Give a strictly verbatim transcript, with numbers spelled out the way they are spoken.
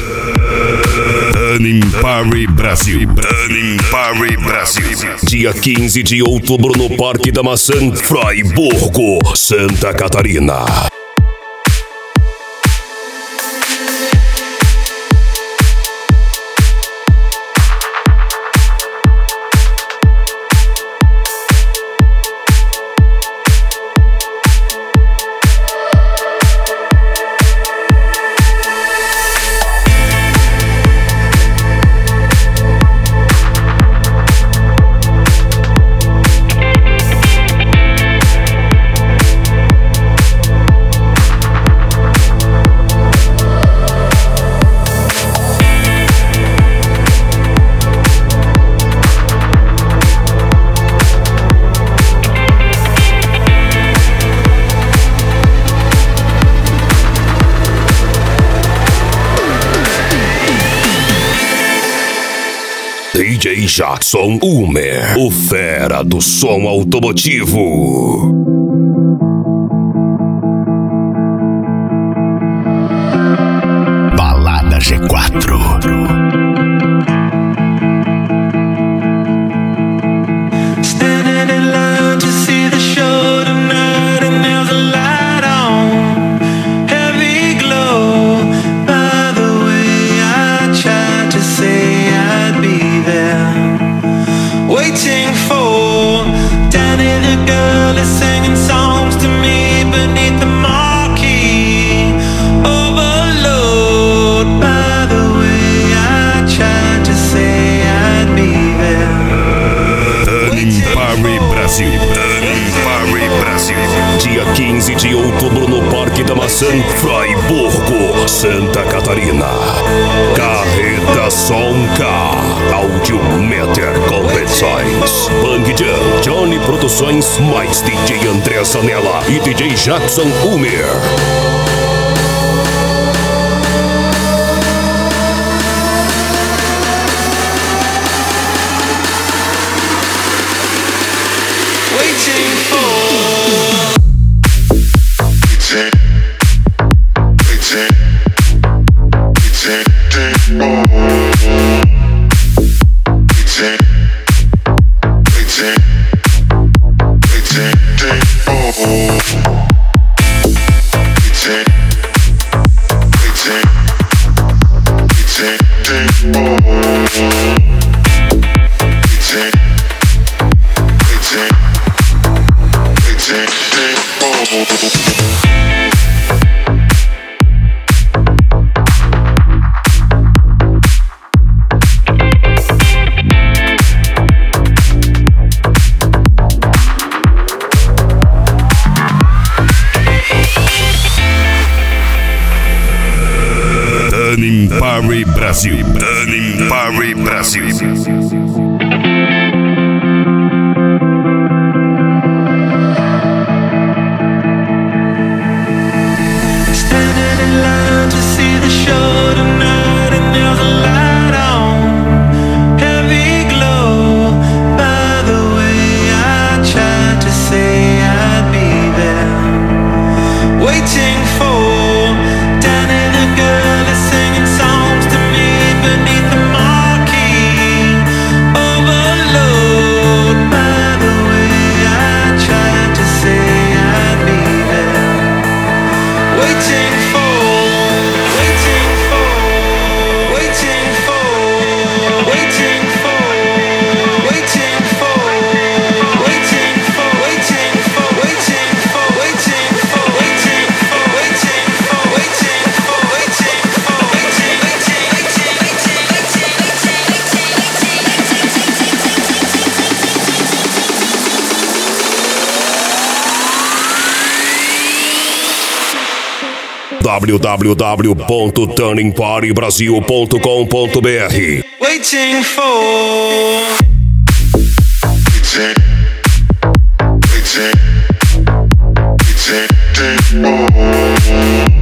Turning Party Brasil. Turning Party Brasil. Dia quinze de outubro no Parque da Maçã, Fraiburgo, Santa Catarina. D J Jackson Umer, o fera do som automotivo. Balada G quatro. Waiting for Danny, the girl is singing songs to me beneath the marquee. Overload. By the way, I tried to say I'd be there. Turning Party Brasil. Turning Party Brasil. Dia quinze de outubro no Parque da Maçã, Fraiburgo, Santa Catarina. Carreta Sonka, Audiometer Convenções, Bang Jam, Johnny Produções, mais D J André Zanella e D J Jackson Umer. Waiting for Turning Party Brasil. Turning Party Brasil. w w w ponto turning party brasil ponto com ponto b r. Waiting for waiting, waiting, waiting, waiting, oh.